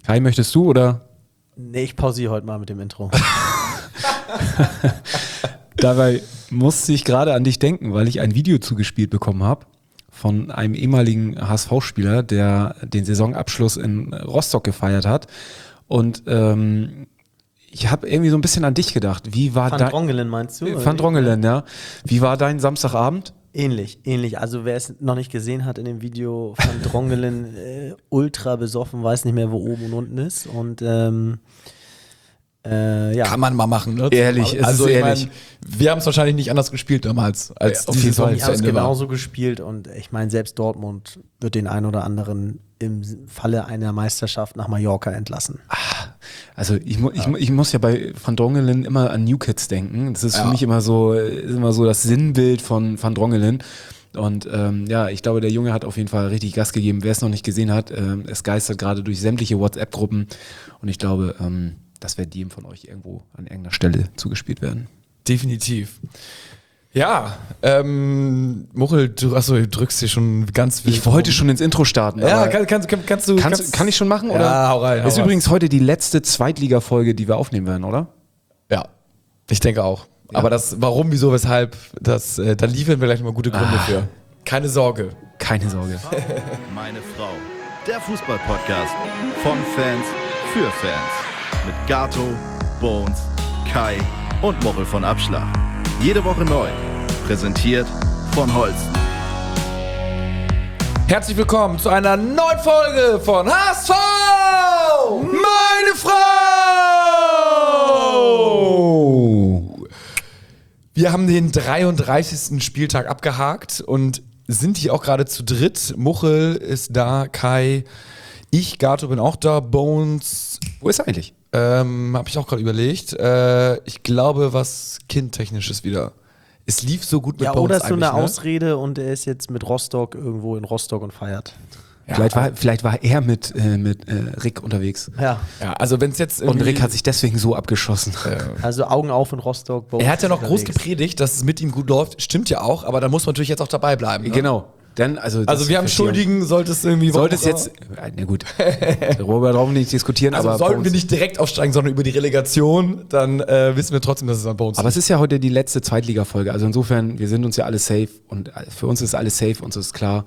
Kai, möchtest du oder? Nee, ich pausiere heute mal mit dem Intro. Dabei musste ich gerade an dich denken, weil ich ein Video zugespielt bekommen habe von einem ehemaligen HSV-Spieler, der den Saisonabschluss in Rostock gefeiert hat. Und ich habe irgendwie so ein bisschen an dich gedacht. Wie war Van Drongelen meinst du? Van Drongelen, ja. Wie war dein Samstagabend? Ähnlich. Also wer es noch nicht gesehen hat in dem Video, Van Drongelen ultra besoffen, weiß nicht mehr, wo oben und unten ist. Und ja. Kann man mal machen, ne? Ehrlich, also ehrlich. Wir haben es wahrscheinlich nicht anders gespielt damals, als Ja, auf die jeden Saison Fall. Die zu haben es Ende war. genauso gespielt und ich meine, selbst Dortmund wird den einen oder anderen im Falle einer Meisterschaft nach Mallorca entlassen. Also ich muss ja bei Van Drongelen immer an New Kids denken. Das ist für mich immer so das Sinnbild von Van Drongelen. Und ich glaube, der Junge hat auf jeden Fall richtig Gas gegeben. Wer es noch nicht gesehen hat, es geistert gerade durch sämtliche WhatsApp-Gruppen. Und ich glaube, das wird jedem von euch irgendwo an irgendeiner Stelle zugespielt werden. Definitiv. Ja, Muchel, du drückst dir schon ganz wild. Ich wollte schon ins Intro starten. Ja, aber kannst du. kann ich schon machen? Oder? Ja, hau rein. Ist übrigens heute die letzte Zweitliga-Folge, die wir aufnehmen werden, oder? Ja, ich denke auch. Ja. Aber das, warum, wieso, weshalb, da liefern wir gleich mal gute Gründe für. Keine Sorge. Keine Sorge. Meine Frau. Der Fußball-Podcast von Fans für Fans. Mit Gato, Bones, Kai und Muchel von Abschlag. Jede Woche neu. Präsentiert von Holsten. Herzlich willkommen zu einer neuen Folge von HSV! Meine Frau! Wir haben den 33. Spieltag abgehakt und sind hier auch gerade zu dritt. Muchel ist da, Kai, ich, Gato bin auch da, Bones. Wo ist er eigentlich? Hab ich auch gerade überlegt. Ich glaube, was Kindtechnisches wieder. Es lief so gut mit Ja, Bones oder ist so eine eigentlich, ne? Ausrede und er ist jetzt mit Rostock irgendwo in Rostock und feiert. Ja, vielleicht war er mit Rick unterwegs. Ja, Ja, also wenn es jetzt Und irgendwie- Rick hat sich deswegen so abgeschossen. also Augen auf in Rostock. Er hat ja noch groß unterwegs. gepredigt, dass es mit ihm gut läuft. Stimmt ja auch, aber da muss man natürlich jetzt auch dabei bleiben. Ne? Genau. Denn, also Also wir haben Schuldigen, sollte es irgendwie... Sollte es jetzt, na gut, darüber brauchen wir nicht diskutieren, Also aber sollten wir Bones- nicht direkt aufsteigen, sondern über die Relegation, dann wissen wir trotzdem, dass es an Bones Aber es ist ja heute die letzte Zweitliga-Folge, also insofern, wir sind uns ja alle safe und für uns ist alles safe, uns ist klar,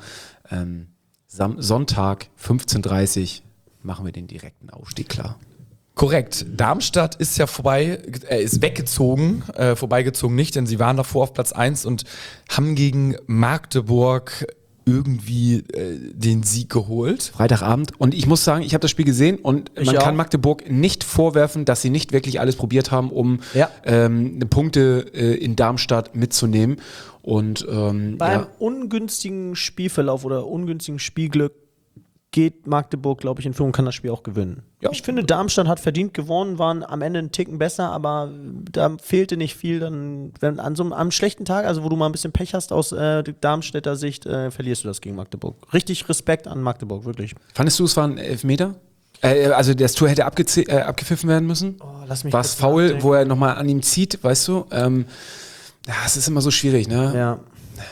Sonntag 15:30 Uhr machen wir den direkten Aufstieg klar. Korrekt. Darmstadt ist ja ist weggezogen, vorbeigezogen nicht, denn sie waren davor auf Platz 1 und haben gegen Magdeburg irgendwie den Sieg geholt. Freitagabend. Und ich muss sagen, ich habe das Spiel gesehen und man auch. kann Magdeburg nicht vorwerfen, dass sie nicht wirklich alles probiert haben, um Ja. Punkte in Darmstadt mitzunehmen. Und Beim ungünstigen Spielverlauf oder ungünstigen Spielglück geht Magdeburg, glaube ich, in Führung, kann das Spiel auch gewinnen. Ja. Ich finde, Darmstadt hat verdient gewonnen, waren am Ende einen Ticken besser, aber da fehlte nicht viel. Dann, wenn an so einem schlechten Tag, also wo du mal ein bisschen Pech hast aus Darmstädter Sicht, verlierst du das gegen Magdeburg. Richtig Respekt an Magdeburg, wirklich. fandest du, es waren Elfmeter? Also das Tor hätte abgepfiffen werden müssen? Lass mich War es kurz faul, nachdenken. wo er nochmal an ihm zieht, weißt du? Ja, es ist immer so schwierig, ne? Ja.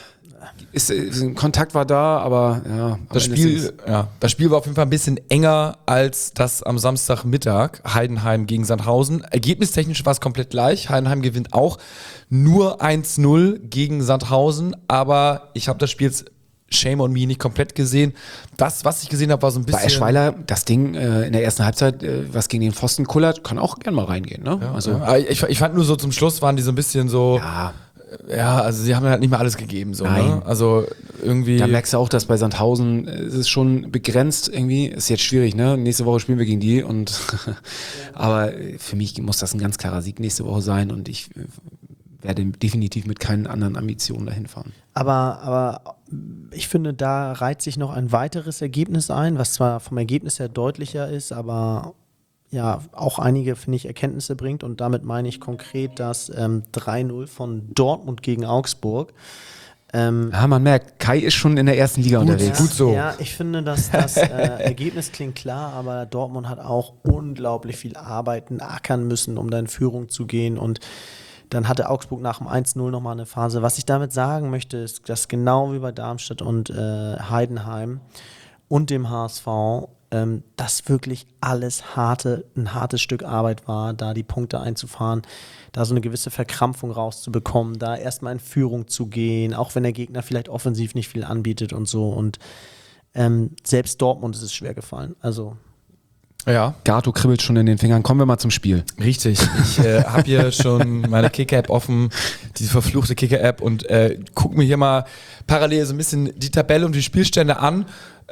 Kontakt war da, aber ja. am Das Ende ist Das Spiel war auf jeden Fall ein bisschen enger als das am Samstagmittag. Heidenheim gegen Sandhausen. Ergebnistechnisch war es komplett gleich. Heidenheim gewinnt auch nur 1-0 gegen Sandhausen. Aber ich habe das Spiel jetzt, shame on me, nicht komplett gesehen. Das, was ich gesehen habe, war so ein bisschen... Bei Eschweiler, das Ding in der ersten Halbzeit, was gegen den Pfosten kullert, kann auch gern mal reingehen, ne? Aber ich fand nur so zum Schluss waren die so ein bisschen so... Ja, Ja, also sie haben halt nicht mehr alles gegeben. So, Nein. ne? Also irgendwie... da merkst du auch, dass bei Sandhausen es ist schon begrenzt irgendwie. Ist jetzt schwierig, ne? Nächste Woche spielen wir gegen die und aber für mich muss das ein ganz klarer Sieg nächste Woche sein und ich werde definitiv mit keinen anderen Ambitionen dahin fahren. Aber ich finde, da reiht sich noch ein weiteres Ergebnis ein, was zwar vom Ergebnis her deutlicher ist, aber ja, auch einige, finde ich, Erkenntnisse bringt. Und damit meine ich konkret das 3-0 von Dortmund gegen Augsburg. Ja, man merkt, Kai ist schon in der ersten Liga unterwegs. gut so. Ja, ich finde, dass das Ergebnis klingt klar, aber Dortmund hat auch unglaublich viel arbeiten, ackern müssen, um da in Führung zu gehen. Und dann hatte Augsburg nach dem 1-0 nochmal eine Phase. Was ich damit sagen möchte, ist, dass genau wie bei Darmstadt und Heidenheim und dem HSV dass wirklich alles ein hartes Stück Arbeit war, da die Punkte einzufahren, da so eine gewisse Verkrampfung rauszubekommen, da erstmal in Führung zu gehen, auch wenn der Gegner vielleicht offensiv nicht viel anbietet und so. Und selbst Dortmund ist es schwer gefallen. Also Ja. Gato kribbelt schon in den Fingern. Kommen wir mal zum Spiel. Richtig. Ich habe hier schon meine Kicker-App offen, diese verfluchte Kicker-App, und gucke mir hier mal parallel so ein bisschen die Tabelle und die Spielstände an.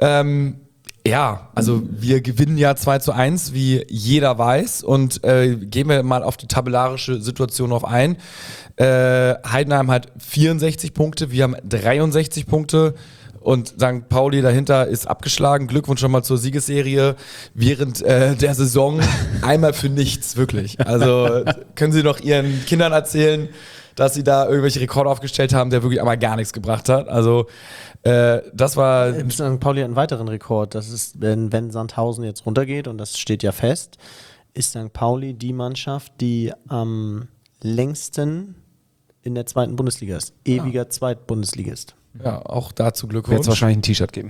Ja, also wir gewinnen ja 2:1, wie jeder weiß, und gehen wir mal auf die tabellarische Situation auf ein. Heidenheim hat 64 Punkte, wir haben 63 Punkte. Und St. Pauli dahinter ist abgeschlagen. Glückwunsch schon mal zur Siegesserie während der Saison. Einmal für nichts, wirklich. Also können Sie noch Ihren Kindern erzählen, dass Sie da irgendwelche Rekorde aufgestellt haben, der wirklich einmal gar nichts gebracht hat. Also das war... St. Pauli hat einen weiteren Rekord. Das ist, wenn Sandhausen jetzt runtergeht, und das steht ja fest, ist St. Pauli die Mannschaft, die am längsten in der zweiten Bundesliga ist. Ewiger Zweitbundesligist. Ja, auch dazu Wird Glückwunsch. es wahrscheinlich ein T-Shirt geben.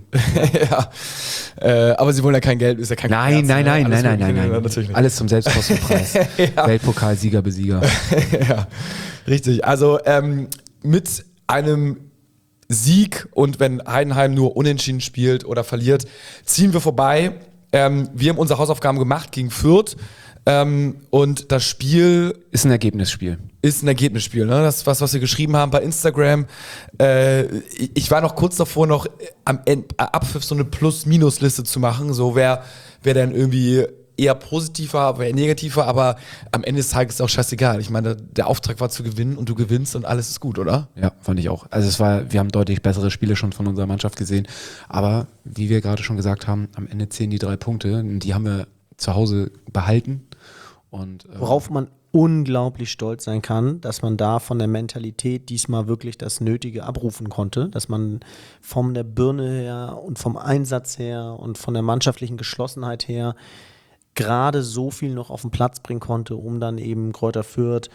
Ja, aber Sie wollen ja kein Geld, ist ja kein Nein. Natürlich nicht. Alles zum Selbstkostenpreis. Ja. Weltpokalsieger, Besieger. Ja, richtig. Also mit einem Sieg, und wenn Heidenheim nur unentschieden spielt oder verliert, ziehen wir vorbei. Wir haben unsere Hausaufgaben gemacht gegen Fürth. Und das Spiel Ist ein Ergebnisspiel. Ne? Das ist was wir geschrieben haben bei Instagram. Ich war noch kurz davor, noch am Abpfiff so eine Plus-Minus-Liste zu machen. So wer dann irgendwie eher positiver, wer negativer, aber am Ende des Tages ist es auch scheißegal. Ich meine, der Auftrag war zu gewinnen, und du gewinnst und alles ist gut, oder? Ja, fand ich auch. Also wir haben deutlich bessere Spiele schon von unserer Mannschaft gesehen. Aber wie wir gerade schon gesagt haben, am Ende zählen die 3 Punkte. Die haben wir zu Hause behalten. Und, Worauf man unglaublich stolz sein kann, dass man da von der Mentalität diesmal wirklich das Nötige abrufen konnte, dass man von der Birne her und vom Einsatz her und von der mannschaftlichen Geschlossenheit her gerade so viel noch auf den Platz bringen konnte, um dann eben Greuther Fürth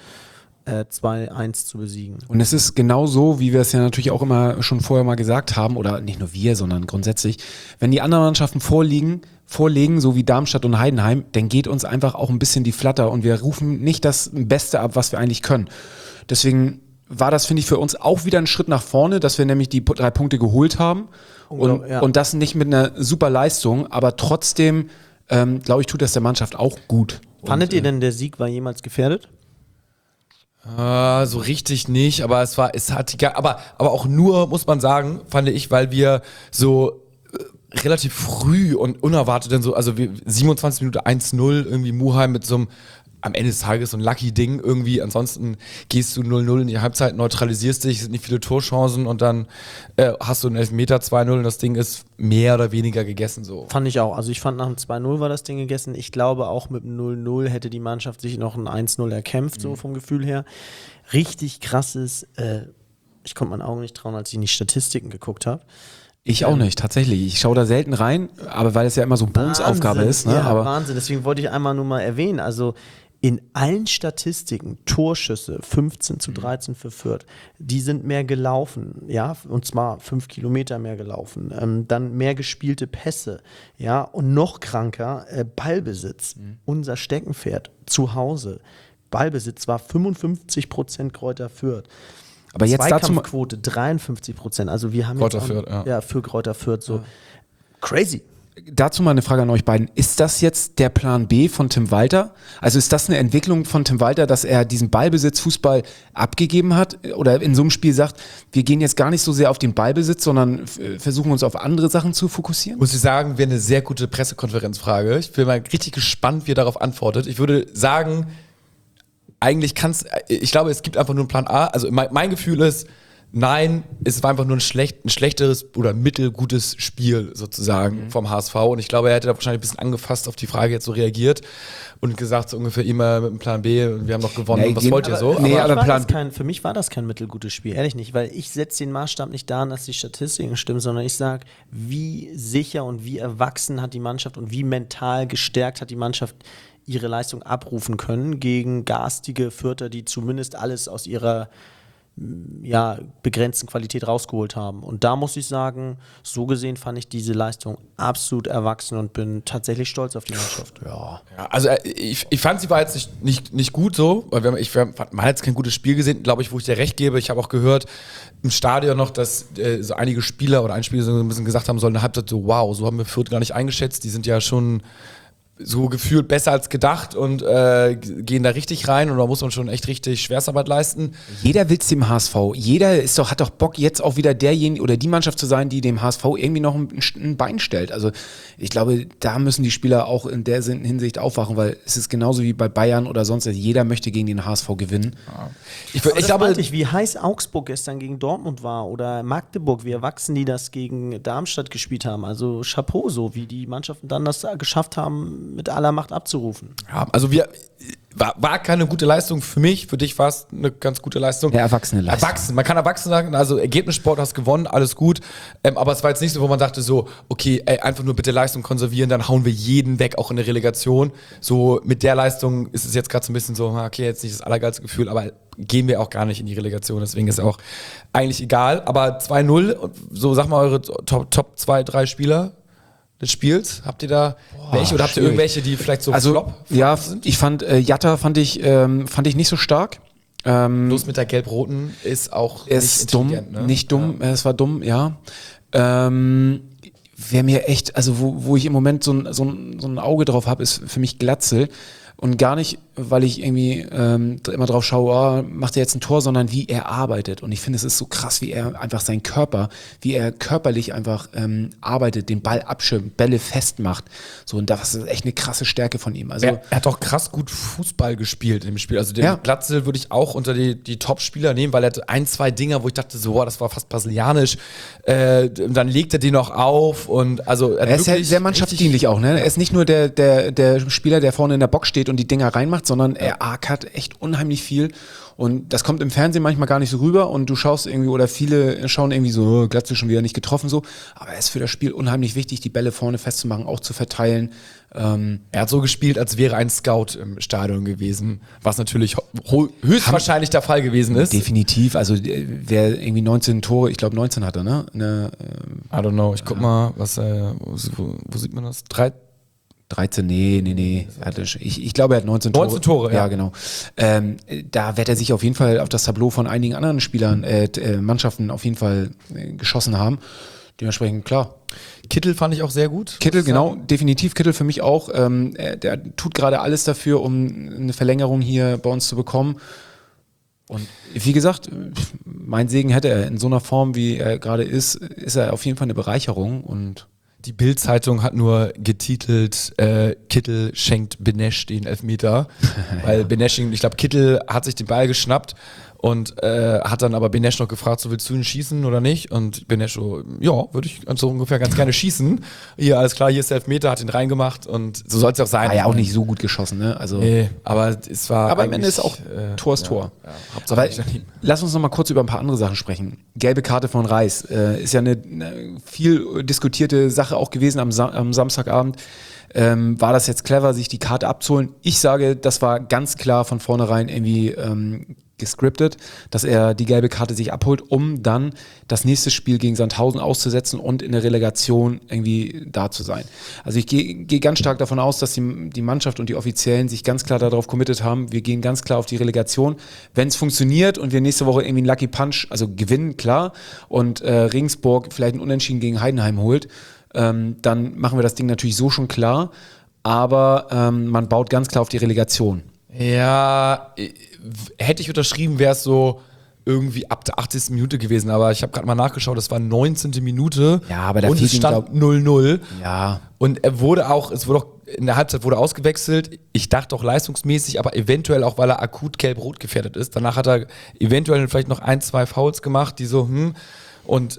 2:1 zu besiegen. Und es ist genau so, wie wir es ja natürlich auch immer schon vorher mal gesagt haben, oder nicht nur wir, sondern grundsätzlich, wenn die anderen Mannschaften vorlegen, so wie Darmstadt und Heidenheim, dann geht uns einfach auch ein bisschen die Flatter, und wir rufen nicht das Beste ab, was wir eigentlich können. Deswegen war das, finde ich, für uns auch wieder ein Schritt nach vorne, dass wir nämlich die 3 Punkte geholt haben, und das nicht mit einer super Leistung, aber trotzdem, glaube ich, tut das der Mannschaft auch gut. Fandet ihr denn, der Sieg war jemals gefährdet? So richtig nicht, aber aber auch nur, muss man sagen, fand ich, weil wir so relativ früh und unerwartet dann so, also 27 Minuten 1:0, irgendwie Muheim mit so einem, am Ende des Tages so ein Lucky-Ding irgendwie, ansonsten gehst du 0:0 in die Halbzeit, neutralisierst dich, sind nicht viele Torchancen, und dann hast du einen Elfmeter 2:0, und das Ding ist mehr oder weniger gegessen so. Fand ich auch. Also ich fand, nach dem 2:0 war das Ding gegessen. Ich glaube, auch mit dem 0:0 hätte die Mannschaft sich noch ein 1:0 erkämpft, so vom Gefühl her. Richtig krasses, ich konnte meinen Augen nicht trauen, als ich in die Statistiken geguckt habe. Ich auch nicht, tatsächlich. Ich schaue da selten rein, aber weil es ja immer so Bones-Aufgabe ist. Ne? Ja, aber Wahnsinn. Deswegen wollte ich einmal nur mal erwähnen, also in allen Statistiken, Torschüsse 15:13 für Fürth, die sind mehr gelaufen, ja, und zwar 5 Kilometer mehr gelaufen, dann mehr gespielte Pässe, ja, und noch kranker, Ballbesitz, unser Steckenpferd zu Hause. Ballbesitz war 55% Greuther Fürth. aber jetzt dazu mal, Zweikampfquote 53%. Also wir haben Greuther jetzt Fürth, ja. für Greuther Fürth so crazy. dazu mal eine Frage an euch beiden. Ist das jetzt der Plan B von Tim Walter? Also ist das eine Entwicklung von Tim Walter, dass er diesen Ballbesitz Fußball abgegeben hat oder in so einem Spiel sagt, wir gehen jetzt gar nicht so sehr auf den Ballbesitz, sondern versuchen uns auf andere Sachen zu fokussieren? Muss ich sagen, wäre eine sehr gute Pressekonferenzfrage. Ich bin mal richtig gespannt, wie er darauf antwortet. Ich würde sagen, eigentlich ich glaube, es gibt einfach nur einen Plan A. Also mein Gefühl ist, nein, es war einfach nur ein schlechteres oder mittelgutes Spiel sozusagen vom HSV. Und ich glaube, er hätte da wahrscheinlich ein bisschen angefasst auf die Frage jetzt so reagiert und gesagt so ungefähr immer mit dem Plan B, und wir haben noch gewonnen. Und was wollt ihr so? Für mich war das kein mittelgutes Spiel, ehrlich nicht, weil ich setze den Maßstab nicht daran, dass die Statistiken stimmen, sondern ich sage, wie sicher und wie erwachsen hat die Mannschaft und wie mental gestärkt hat die Mannschaft ihre Leistung abrufen können gegen garstige Fürther, die zumindest alles aus ihrer begrenzten Qualität rausgeholt haben. Und da muss ich sagen, so gesehen fand ich diese Leistung absolut erwachsen und bin tatsächlich stolz auf die Mannschaft. Ja, also ich fand, sie war jetzt nicht gut so, weil man hat jetzt kein gutes Spiel gesehen, glaube ich, wo ich dir recht gebe. Ich habe auch gehört im Stadion noch, dass so einige Spieler oder ein Spieler so ein bisschen gesagt haben sollen, eine Halbzeit so, wow, so haben wir Fürth gar nicht eingeschätzt. Die sind ja schon so gefühlt besser als gedacht und gehen da richtig rein und da muss man schon echt richtig Schwerstarbeit leisten. Jeder will es dem HSV. Jeder hat doch Bock, jetzt auch wieder derjenige oder die Mannschaft zu sein, die dem HSV irgendwie noch ein Bein stellt. Also ich glaube, da müssen die Spieler auch in der Hinsicht aufwachen, weil es ist genauso wie bei Bayern oder sonst. Jeder möchte gegen den HSV gewinnen. Ja. Ich glaube, wie heiß Augsburg gestern gegen Dortmund war oder Magdeburg, wie erwachsen die das gegen Darmstadt gespielt haben. Also Chapeau, so wie die Mannschaften dann das geschafft haben, mit aller Macht abzurufen. Ja, also war keine gute Leistung für mich, für dich war es eine ganz gute Leistung. Ja, erwachsene Leistung. Man kann erwachsen sagen, also Ergebnissport, hast gewonnen, alles gut, aber es war jetzt nicht so, wo man dachte so, okay, einfach nur bitte Leistung konservieren, dann hauen wir jeden weg, auch in der Relegation. So mit der Leistung ist es jetzt gerade so ein bisschen so, okay, jetzt nicht das allergeilste Gefühl, aber gehen wir auch gar nicht in die Relegation, deswegen ist auch eigentlich egal, aber 2-0, so sag mal eure Top 2, 3 Spieler des Spiels? Habt ihr da welche oder habt ihr irgendwelche, die vielleicht so Flop sind? Ich fand Jatta fand ich nicht so stark. Los mit der Gelb-Roten ist auch nicht dumm, ne? Nicht dumm, ja. Es war dumm, ja. Wer mir echt, also wo ich im Moment so ein Auge drauf habe, ist für mich Glatzel. Und gar nicht, weil ich irgendwie immer drauf schaue, macht er jetzt ein Tor, sondern wie er arbeitet. Und ich finde, es ist so krass, wie er einfach seinen Körper, wie er körperlich einfach arbeitet, den Ball abschirmt, Bälle festmacht. So, und das ist echt eine krasse Stärke von ihm. Also, er hat auch krass gut Fußball gespielt im Spiel. Also den Glatzel würde ich auch unter die Top-Spieler nehmen, weil er hatte 1, 2 Dinger, wo ich dachte, so, das war fast brasilianisch. Dann legt er den noch auf. Und also er ist ja sehr mannschaftsdienlich auch. Ne? Er ist nicht nur der Spieler, der vorne in der Box steht und die Dinger reinmacht, sondern er ackert echt unheimlich viel und das kommt im Fernsehen manchmal gar nicht so rüber und du schaust irgendwie oder viele schauen irgendwie so, Glatzel schon wieder nicht getroffen so, aber er ist für das Spiel unheimlich wichtig, die Bälle vorne festzumachen, auch zu verteilen. Er hat so gespielt, als wäre ein Scout im Stadion gewesen, was natürlich höchstwahrscheinlich der Fall gewesen ist. Definitiv, also wer irgendwie 19 Tore, ich glaube 19 hatte, ne? I don't know, ich guck mal, wo sieht man das? 13, nee. Ich glaube, er hat 19 Tore. 19 Tore, ja. Genau. Da wird er sich auf jeden Fall auf das Tableau von einigen anderen Spielern, Mannschaften auf jeden Fall geschossen haben. Dementsprechend, klar. Kittel fand ich auch sehr gut. Kittel, genau, definitiv. Kittel für mich auch. Der tut gerade alles dafür, um eine Verlängerung hier bei uns zu bekommen. Und wie gesagt, mein Segen hätte er. In so einer Form, wie er gerade ist er auf jeden Fall eine Bereicherung und die Bild-Zeitung hat nur getitelt, Kittel schenkt Benesch den Elfmeter, weil Benesch, ich glaube, Kittel hat sich den Ball geschnappt und hat dann aber Benesch noch gefragt, so willst du ihn schießen oder nicht? Und Benesch so, ja, würde ich so ungefähr ganz gerne schießen. Hier, alles klar, hier ist der Elfmeter, hat ihn reingemacht und so soll es auch sein. War ja auch nicht so gut geschossen, ne? Also nee, aber es war. Aber am Ende ist auch Tor ist Tor. Ja, aber lass uns noch mal kurz über ein paar andere Sachen sprechen. Gelbe Karte von Reis ist ja eine viel diskutierte Sache auch gewesen am Samstagabend. War das jetzt clever, sich die Karte abzuholen? Ich sage, das war ganz klar von vornherein irgendwie gescriptet, dass er die gelbe Karte sich abholt, um dann das nächste Spiel gegen Sandhausen auszusetzen und in der Relegation irgendwie da zu sein. Also ich gehe ganz stark davon aus, dass die Mannschaft und die Offiziellen sich ganz klar darauf committed haben, wir gehen ganz klar auf die Relegation. Wenn es funktioniert und wir nächste Woche irgendwie einen Lucky Punch, also gewinnen, klar, und Regensburg vielleicht einen Unentschieden gegen Heidenheim holt, dann machen wir das Ding natürlich so schon klar, aber man baut ganz klar auf die Relegation. Ja, hätte ich unterschrieben, wäre es so irgendwie ab der 80. Minute gewesen, aber ich habe gerade mal nachgeschaut, das war 19. Minute. Ja, aber da und es stand 0-0. Ja. Und es wurde auch in der Halbzeit wurde ausgewechselt. Ich dachte auch leistungsmäßig, aber eventuell auch, weil er akut gelb-rot gefährdet ist. Danach hat er eventuell vielleicht noch 1, 2 Fouls gemacht, die so, und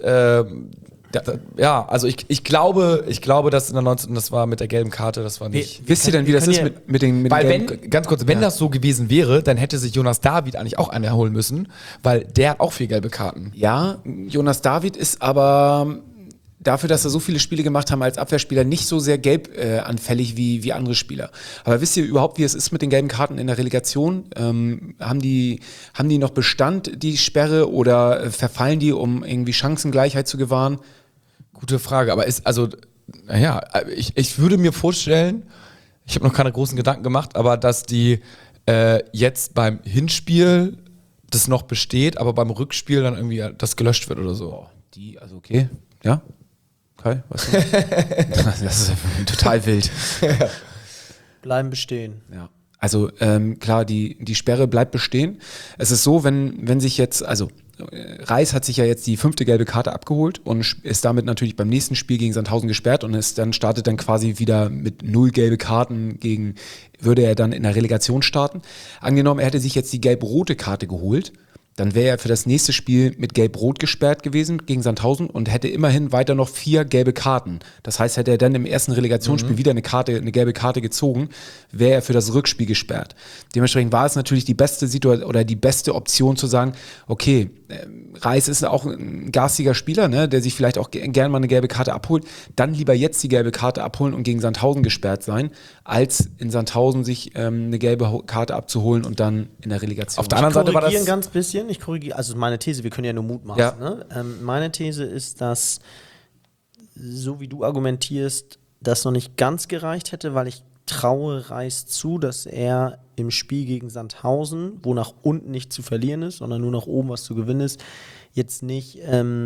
ja, also ich glaube, dass in der 19. das war mit der gelben Karte, das war nicht. Wisst ihr denn, wie das ist mit den Weil ganz kurz, wenn das so gewesen wäre, dann hätte sich Jonas David eigentlich auch eine erholen müssen, weil der hat auch 4 gelbe Karten. Ja, Jonas David ist aber dafür, dass er so viele Spiele gemacht haben als Abwehrspieler, nicht so sehr gelb anfällig wie andere Spieler. Aber wisst ihr überhaupt, wie es ist mit den gelben Karten in der Relegation? Haben die noch Bestand, die Sperre, oder verfallen die, um irgendwie Chancengleichheit zu gewahren? Gute Frage, aber ich würde mir vorstellen, ich habe noch keine großen Gedanken gemacht, aber dass die jetzt beim Hinspiel das noch besteht, aber beim Rückspiel dann irgendwie das gelöscht wird oder so. Also okay, ja. Kai, was du? Das ist total wild. Bleiben bestehen. Ja. Also klar, die Sperre bleibt bestehen. Es ist so, wenn sich jetzt, also Reis hat sich ja jetzt die 5. gelbe Karte abgeholt und ist damit natürlich beim nächsten Spiel gegen Sandhausen gesperrt und startet dann quasi wieder mit 0 gelbe Karten würde er dann in der Relegation starten. Angenommen, er hätte sich jetzt die gelb-rote Karte geholt, dann wäre er für das nächste Spiel mit Gelb-Rot gesperrt gewesen gegen Sandhausen und hätte immerhin weiter noch 4 gelbe Karten. Das heißt, hätte er dann im ersten Relegationsspiel wieder eine gelbe Karte gezogen, wäre er für das Rückspiel gesperrt. Dementsprechend war es natürlich die beste Situation oder die beste Option zu sagen, okay, Reis ist auch ein garstiger Spieler, ne, der sich vielleicht auch gerne mal eine gelbe Karte abholt, dann lieber jetzt die gelbe Karte abholen und gegen Sandhausen gesperrt sein, als in Sandhausen sich eine gelbe Karte abzuholen und dann in der Relegation. Auf der anderen Seite war das ein ganz bisschen. Ich korrigiere, also meine These, wir können ja nur mutmaßen. Ja. Ne? Meine These ist, dass, so wie du argumentierst, das noch nicht ganz gereicht hätte, weil ich traue Reis zu, dass er im Spiel gegen Sandhausen, wo nach unten nicht zu verlieren ist, sondern nur nach oben was zu gewinnen ist, jetzt nicht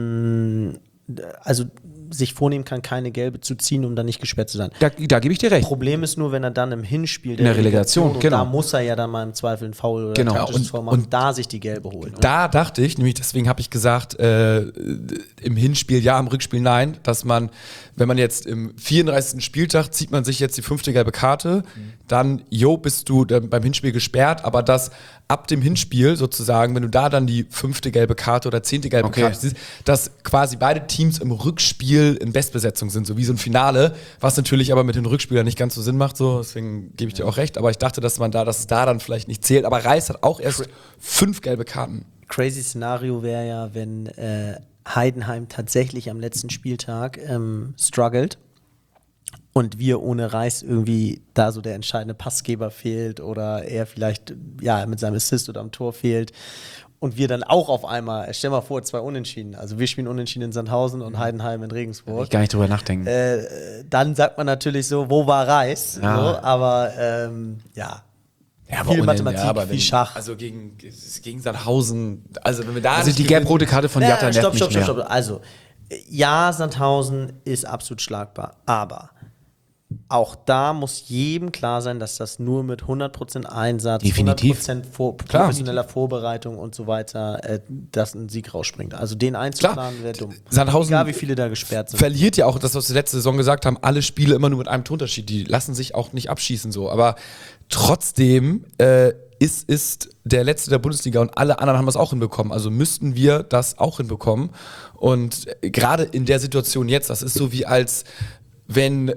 sich vornehmen kann, keine gelbe zu ziehen, um dann nicht gesperrt zu sein. Da gebe ich dir recht. Problem ist nur, wenn er dann im Hinspiel In der Relegation, und genau. da muss er ja dann mal im Zweifel einen Foul oder Genau. taktisches Foul machen und da sich die gelbe holen. Da dachte ich, nämlich deswegen habe ich gesagt, im Hinspiel ja, im Rückspiel nein, dass man, wenn man jetzt im 34. Spieltag zieht man sich jetzt die 5. gelbe Karte, dann, bist du dann beim Hinspiel gesperrt, aber das ab dem Hinspiel sozusagen, wenn du da dann die 5. gelbe Karte oder 10. gelbe Karte siehst, dass quasi beide Teams im Rückspiel in Bestbesetzung sind, so wie so ein Finale, was natürlich aber mit den Rückspielern nicht ganz so Sinn macht, so, deswegen gebe ich dir auch recht, aber ich dachte, dass es da dann vielleicht nicht zählt, aber Reis hat auch erst 5 gelbe Karten. Crazy Szenario wäre ja, wenn Heidenheim tatsächlich am letzten Spieltag struggelt und wir ohne Reis irgendwie da so der entscheidende Passgeber fehlt oder er vielleicht mit seinem Assist oder am Tor fehlt und wir dann auch auf einmal, stell mal vor, 2 Unentschieden, also wir spielen Unentschieden in Sandhausen und Heidenheim in Regensburg. Ich gar nicht drüber nachdenken. Dann sagt man natürlich so, wo war Reis? Ja. So, aber viel Mathematik, viel Schach. Also gegen Sandhausen, also wenn wir da Also die gelb-rote Karte von Jatta nervt nicht mehr. Stopp. Also, ja, Sandhausen ist absolut schlagbar, aber auch da muss jedem klar sein, dass das nur mit 100% Einsatz, Definitiv. 100% professioneller Vorbereitung und so weiter, dass ein Sieg rausspringt. Also den einzuplanen wäre dumm. Sandhausen egal wie viele da gesperrt sind. verliert ja auch das, was wir letzte Saison gesagt haben, alle Spiele immer nur mit einem Torunterschied. Die lassen sich auch nicht abschießen so. Aber trotzdem ist der Letzte der Bundesliga und alle anderen haben das auch hinbekommen. Also müssten wir das auch hinbekommen. Und gerade in der Situation jetzt, das ist so wie als wenn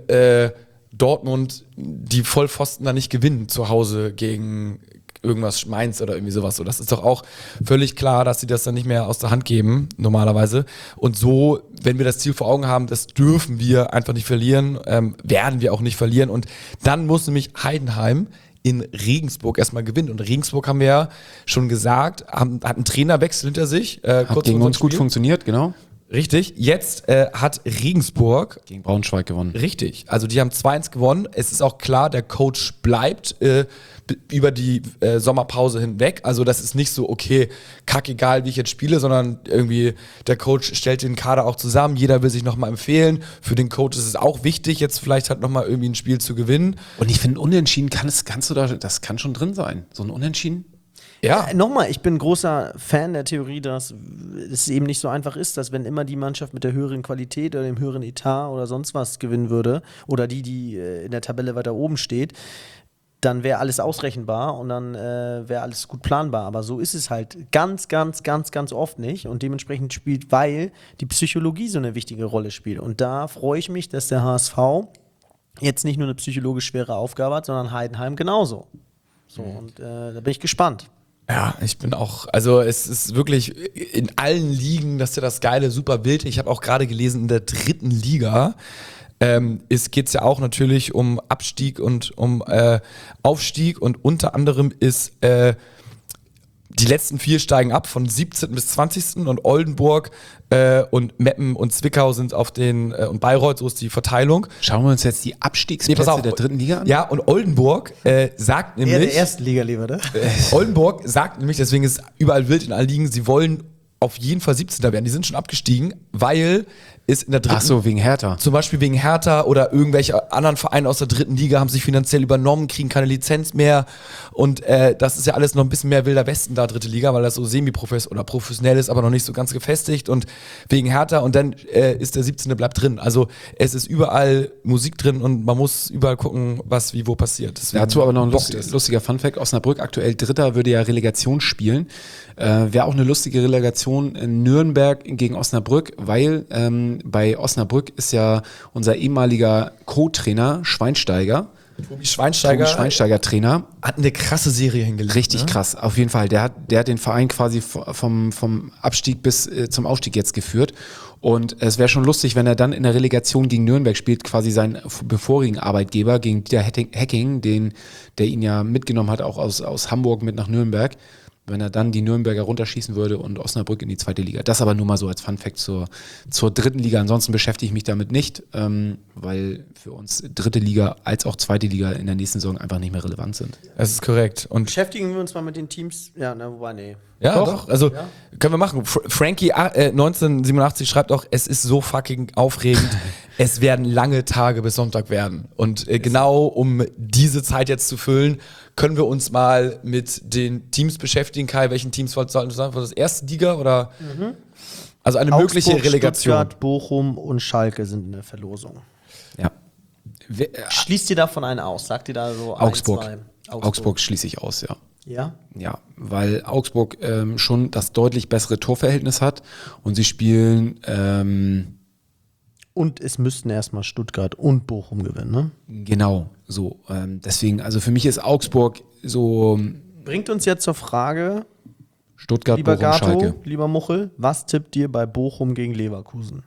Dortmund die Vollpfosten da nicht gewinnen zu Hause gegen irgendwas Mainz oder irgendwie sowas. So, das ist doch auch völlig klar, dass sie das dann nicht mehr aus der Hand geben, normalerweise. Und so, wenn wir das Ziel vor Augen haben, das dürfen wir einfach nicht verlieren, werden wir auch nicht verlieren. Und dann muss nämlich Heidenheim in Regensburg erstmal gewinnen. Und Regensburg, haben wir ja schon gesagt, hat einen Trainerwechsel hinter sich. Hat gegen uns gut funktioniert, genau. Richtig. Jetzt hat Regensburg gegen Braunschweig gewonnen. Richtig. Also die haben 2-1 gewonnen. Es ist auch klar, der Coach bleibt über die Sommerpause hinweg. Also das ist nicht so, okay, kackegal, wie ich jetzt spiele, sondern irgendwie der Coach stellt den Kader auch zusammen. Jeder will sich nochmal empfehlen. Für den Coach ist es auch wichtig, jetzt vielleicht halt nochmal irgendwie ein Spiel zu gewinnen. Und ich finde, Unentschieden das kann schon drin sein. So ein Unentschieden. Ja. Nochmal, ich bin großer Fan der Theorie, dass es eben nicht so einfach ist, dass wenn immer die Mannschaft mit der höheren Qualität oder dem höheren Etat oder sonst was gewinnen würde oder die in der Tabelle weiter oben steht, dann wäre alles ausrechenbar und dann wäre alles gut planbar. Aber so ist es halt ganz, ganz, ganz, ganz oft nicht und dementsprechend spielt, weil die Psychologie so eine wichtige Rolle spielt. Und da freue ich mich, dass der HSV jetzt nicht nur eine psychologisch schwere Aufgabe hat, sondern Heidenheim genauso. So, und da bin ich gespannt. Ja, ich bin auch, also es ist wirklich in allen Ligen, das ist ja das geile, super Bild. Ich habe auch gerade gelesen, in der 3. Liga geht es ja auch natürlich um Abstieg und um Aufstieg und unter anderem ist die letzten 4 steigen ab von 17. bis 20. und Oldenburg und Meppen und Zwickau sind auf den und Bayreuth, so ist die Verteilung. Schauen wir uns jetzt die Abstiegsplätze der 3. Liga an. Ja, und Oldenburg sagt nämlich... Eher der 1. Liga lieber, ne? Oldenburg sagt nämlich, deswegen ist überall wild in allen Ligen, sie wollen auf jeden Fall 17. werden. Die sind schon abgestiegen, weil es in der 3. Ach so, wegen Hertha. Zum Beispiel wegen Hertha oder irgendwelche anderen Vereine aus der 3. Liga haben sich finanziell übernommen, kriegen keine Lizenz mehr und das ist ja alles noch ein bisschen mehr Wilder Westen da, 3. Liga, weil das so semi-professionell oder professionell ist, aber noch nicht so ganz gefestigt und wegen Hertha und dann ist der 17. bleibt drin. Also es ist überall Musik drin und man muss überall gucken, was wie wo passiert. Deswegen Dazu aber noch ein lustiger Funfact. Osnabrück aktuell 3. würde ja Relegation spielen. Wäre auch eine lustige Relegation in Nürnberg gegen Osnabrück, weil bei Osnabrück ist ja unser ehemaliger Co-Trainer Schweinsteiger. Tobi Schweinsteiger Trainer. hat eine krasse Serie hingelegt. Richtig krass, auf jeden Fall. Der hat den Verein quasi vom Abstieg bis zum Aufstieg jetzt geführt. Und es wäre schon lustig, wenn er dann in der Relegation gegen Nürnberg spielt, quasi seinen bevorigen Arbeitgeber, gegen Dieter Hecking, der ihn ja mitgenommen hat, auch aus Hamburg mit nach Nürnberg. Wenn er dann die Nürnberger runterschießen würde und Osnabrück in die 2. Liga. Das aber nur mal so als Funfact zur 3. Liga. Ansonsten beschäftige ich mich damit nicht, weil für uns 3. Liga als auch 2. Liga in der nächsten Saison einfach nicht mehr relevant sind. Das ist korrekt. Und Beschäftigen wir uns mal mit den Teams. Ja, wobei, nee. ja, doch. Also können wir machen. Frankie 1987 schreibt auch, es ist so fucking aufregend. Es werden lange Tage bis Sonntag werden. Und genau um diese Zeit jetzt zu füllen, können wir uns mal mit den Teams beschäftigen. Kai, welchen Teams sollten wir sagen? War das 1. Liga oder? Also eine mögliche Augsburg, Relegation. Stuttgart, Bochum und Schalke sind in der Verlosung. Ja. Schließt ihr davon einen aus? Sagt ihr da so Augsburg. ein, zwei? Augsburg schließe ich aus, ja. Ja? Ja, weil Augsburg schon das deutlich bessere Torverhältnis hat und sie spielen Und es müssten erstmal Stuttgart und Bochum gewinnen, ne? genau so. Deswegen, also für mich ist Augsburg so Bringt uns jetzt zur Frage, Stuttgart, lieber Bochum, Gato, Schalke. lieber Muchel, was tippt ihr bei Bochum gegen Leverkusen?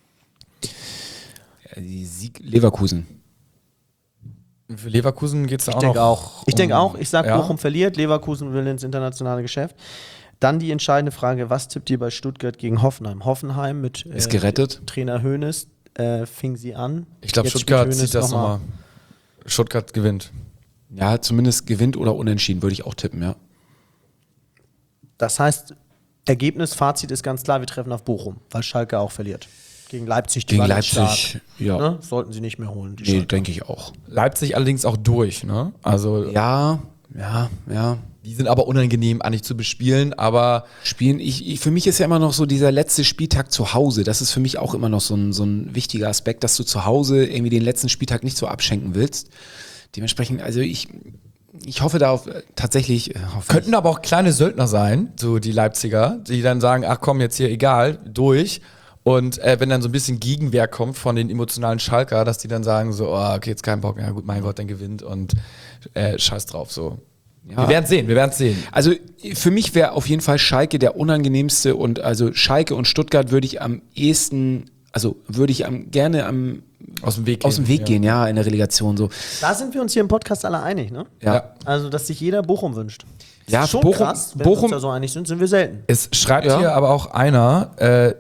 Die Sieg Leverkusen. Für Leverkusen geht es da Ich denke auch. Ich sage, ja. Bochum verliert, Leverkusen will ins internationale Geschäft. Dann die entscheidende Frage, was tippt ihr bei Stuttgart gegen Hoffenheim? Hoffenheim mit Ist gerettet. Trainer Hoeneß fing sie an. Ich glaube, Jetzt Stuttgart spielt Hoeneß zieht das nochmal. Stuttgart gewinnt. Ja, zumindest gewinnt oder unentschieden, würde ich auch tippen, ja. Das heißt, Ergebnis, Fazit ist ganz klar, wir treffen auf Bochum, weil Schalke auch verliert. Gegen Leipzig, die Gegen waren Leipzig, stark, ja. ne? Sollten sie nicht mehr holen. Die Nee, Schalke. denke ich auch. Leipzig allerdings auch durch, ne? Also Ja. die sind aber unangenehm eigentlich zu bespielen, aber Spielen, für mich ist ja immer noch so dieser letzte Spieltag zu Hause, das ist für mich auch immer noch so ein wichtiger Aspekt, dass du zu Hause irgendwie den letzten Spieltag nicht so abschenken willst. Dementsprechend, also ich hoffe darauf tatsächlich. könnten aber auch kleine Söldner sein, so die Leipziger, die dann sagen, ach komm, jetzt hier egal, durch. Und wenn dann so ein bisschen Gegenwehr kommt von den emotionalen Schalker, dass die dann sagen so, oh, okay, jetzt kein Bock, ja gut, mein Gott, dann gewinnt und scheiß drauf, so. Ja. Wir werden es sehen. Also für mich wäre auf jeden Fall Schalke der unangenehmste und also Schalke und Stuttgart würde ich am ehesten, also würde ich gerne Aus dem Weg gehen, ja, in der Relegation so. Da sind wir uns hier im Podcast alle einig, ne? Ja. Also, dass sich jeder Bochum wünscht. Ja, Ist schon Bochum- krass, wenn wir Bochum- uns da so einig sind wir selten. Es schreibt Ja. hier aber auch einer,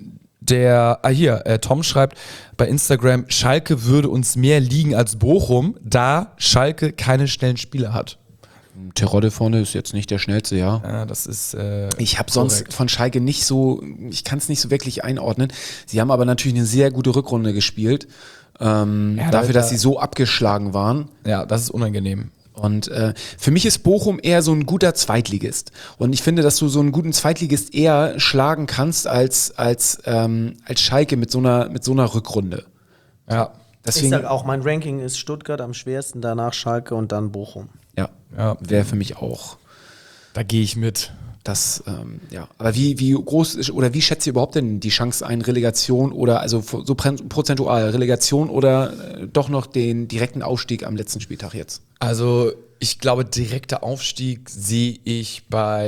Tom schreibt bei Instagram, Schalke würde uns mehr liegen als Bochum, da Schalke keine schnellen Spieler hat. Terodde vorne ist jetzt nicht der schnellste, ja. Ja, das ist Ich habe sonst von Schalke nicht so, ich kann es nicht so wirklich einordnen. Sie haben aber natürlich eine sehr gute Rückrunde gespielt, dafür, dass sie so abgeschlagen waren. Ja, das ist unangenehm. Und für mich ist Bochum eher so ein guter Zweitligist. Und ich finde, dass du so einen guten Zweitligist eher schlagen kannst als Schalke mit so einer Rückrunde. Ja. Deswegen, Ich sage auch, mein Ranking ist Stuttgart am schwersten, danach Schalke und dann Bochum. ja, Ja. wäre für mich auch. Da gehe ich mit. Das, ja. Aber wie groß ist, oder wie schätzt ihr überhaupt denn die Chance ein, Relegation oder, also so prozentual, Relegation oder doch noch den direkten Aufstieg am letzten Spieltag jetzt? Also ich glaube, direkter Aufstieg sehe ich